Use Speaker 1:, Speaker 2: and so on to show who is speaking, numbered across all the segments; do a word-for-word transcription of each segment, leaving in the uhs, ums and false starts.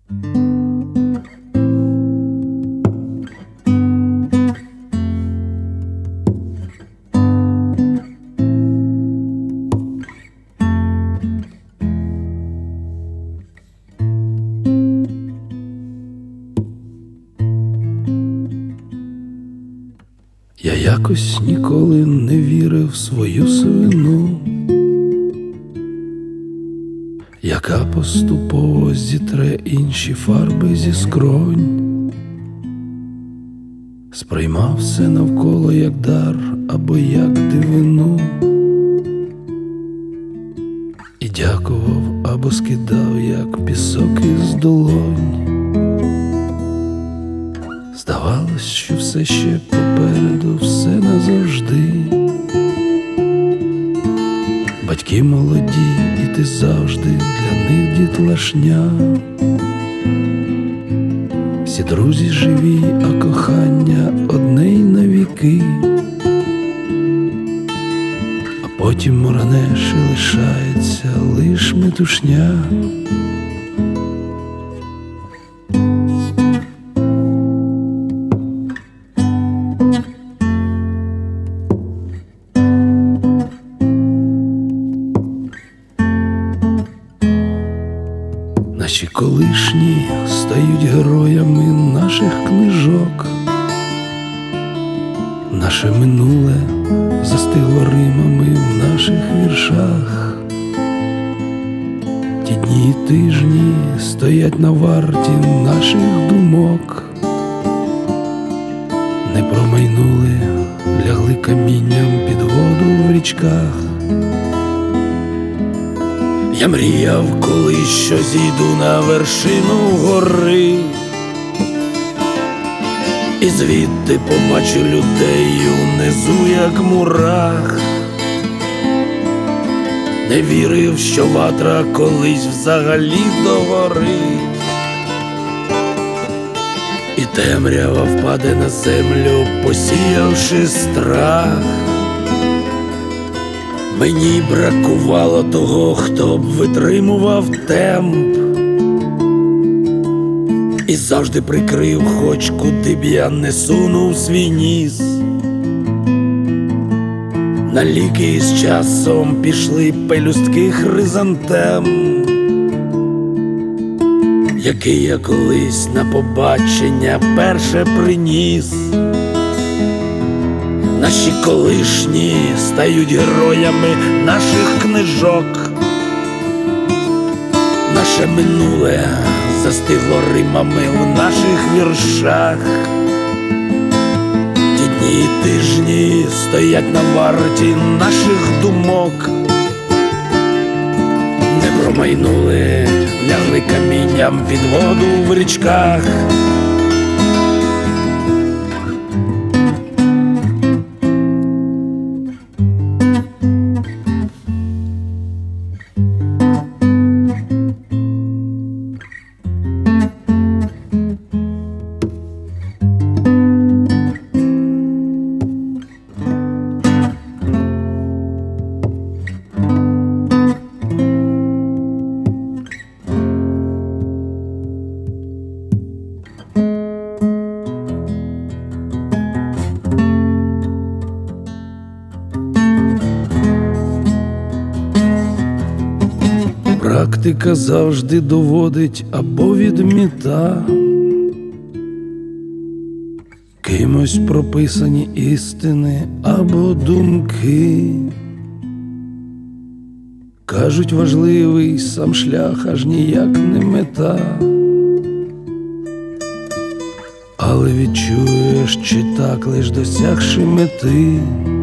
Speaker 1: Я якось ніколи не вірив в свою сивину, яка поступово зітре інші фарби зі скронь, сприймав все навколо як дар або як дивину, і дякував або скидав, як пісок із долонь. Здавалось, що все ще попереду, все назавжди. Батьки молоді, і ти завжди для них дітлашня. Всі друзі живі, а кохання одне й навіки. А потім морнеш і лишається лиш метушня. Наші колишні стають героями наших книжок. Наше минуле застигло римами в наших віршах. Ті дні і тижні стоять на варті наших думок. Не промайнули, лягли камінням під воду в річках. Я мріяв колись, що зійду на вершину гори, і звідти побачу людей унизу, як мурах. Не вірив, що ватра колись взагалі догорить, і темрява впаде на землю, посіявши страх. Мені бракувало того, хто б витримував темп і завжди прикрив, хоч куди б я не сунув свій ніс. На ліки із часом пішли пелюстки хризантем, який я колись на побачення перше приніс. Наші колишні стають героями наших книжок. Наше минуле застигло римами в наших віршах. Ті дні і тижні стоять на варті наших думок. Не промайнули, лягли камінням під воду в річках. Практика завжди доводить або відміта кимось прописані істини або думки. Кажуть, важливий сам шлях, аж ніяк не мета. Але відчуєш, чи так лиш досягши мети.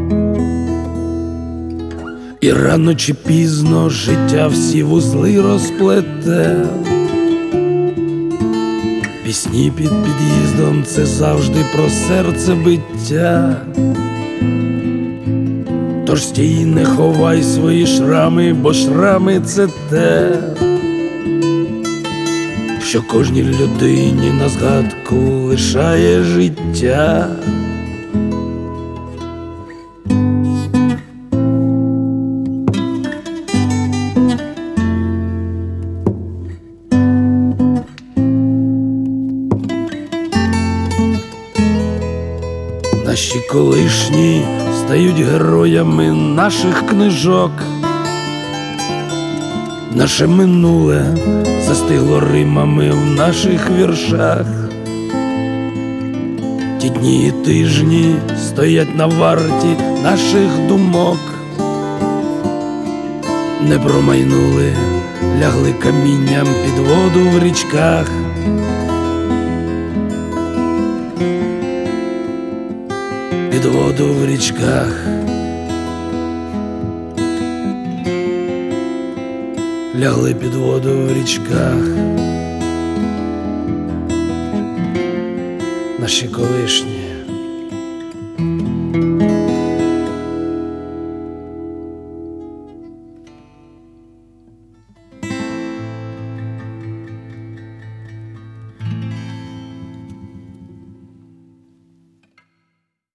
Speaker 1: І рано чи пізно життя всі вузли розплете. Пісні під під'їздом — це завжди про серцебиття. Тож стій, не ховай свої шрами, бо шрами — це те, що кожній людині на згадку лишає життя. Наші колишні стають героями наших книжок. Наше минуле застигло римами в наших віршах. Ті дні і тижні стоять на варті наших думок. Не промайнули, лягли камінням під воду в річках. Під воду в річках. Лягли під воду в річках. Наші колишні.